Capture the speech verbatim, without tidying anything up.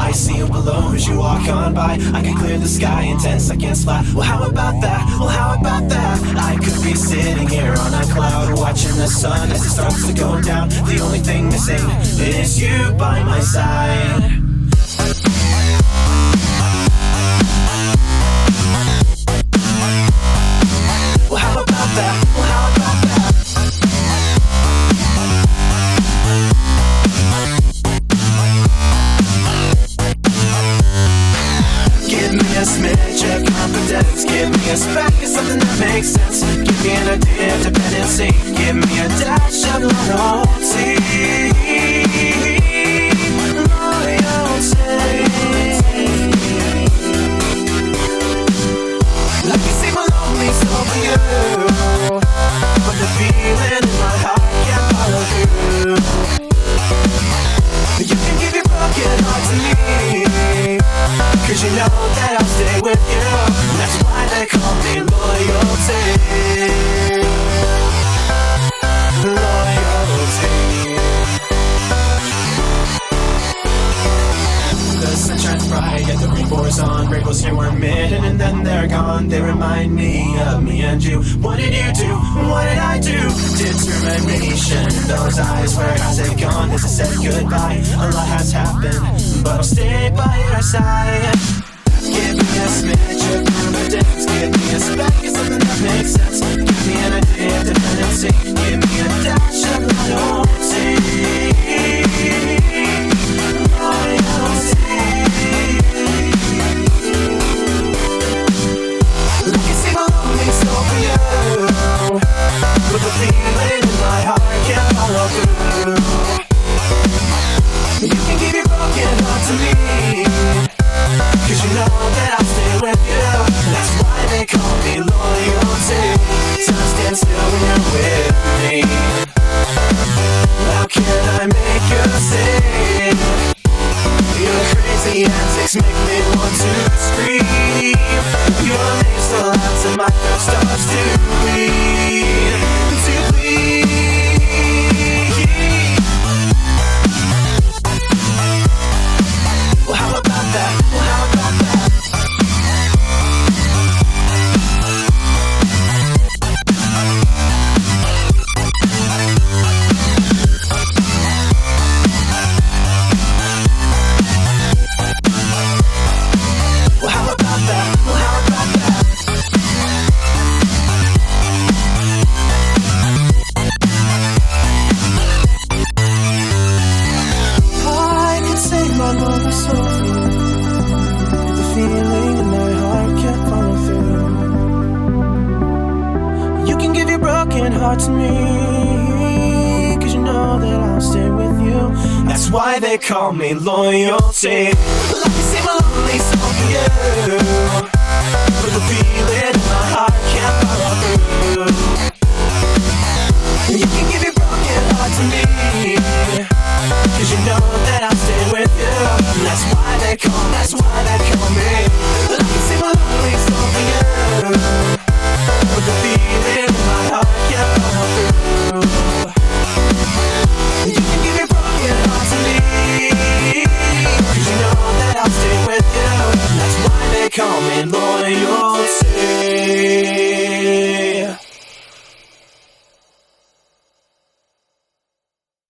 I see you below as you walk on by. I can clear the sky in ten seconds flat. Well, how about that? Well, how about that? I could be sitting here on a cloud, watching the sun as it starts to go down. The only thing missing is you by my side. Well, how about that? Well, how about that? Give me a smidge of confidence. Give me a speck of something that makes sense. Give me an idea of dependency. Give me a dash of loyalty. Let me see my lonely soul for you, but the feeling in my heart can't follow through. You can give your broken heart to me, cause you know that I'll stay with you. That's why they call me loyalty. Loyalty. The sun shines bright, yet the rain pours on. Rainbows here were midden and then they're gone. They remind me of me and you. What did you do? What did I do? Determination in those eyes. Where has it gone? Has it said goodbye? A lot has happened, but I'll stay by your side. Give me a smidge of confidence. Give me a speck of something that makes sense. Give me an idea of dependency. Give me a dash of loyalty. Loyalty. Let me see my lonely soul for you, but the feeling in my heart can't follow through. You can give your broken heart to me, cause you know that I'll stay with you. That's why they call me loyalty. Time stands still when you're with me. How can I make you see? Your crazy antics make me want to scream. Your name still out and my thirst starts to bleed. To bleed. Well, how about that? Well, how about that? Well, how about that? Well, how about that? I can sing my lonely soul for you. The feeling in my heart can't follow through. You can give your broken heart to me, cause you know that I'll stay with you. That's why they call me loyalty. Let me see my lonely soul for you, but the feeling in my heart can't follow through. You can give your broken heart to me, cause you know that I'll stay with you. That's why they call, that's why they call me. Let me see my lonely soul for you, but the feeling in my heart can't follow through. You can give your broken heart to me, cause you know that I'll stay with you. That's why they call me loyalty.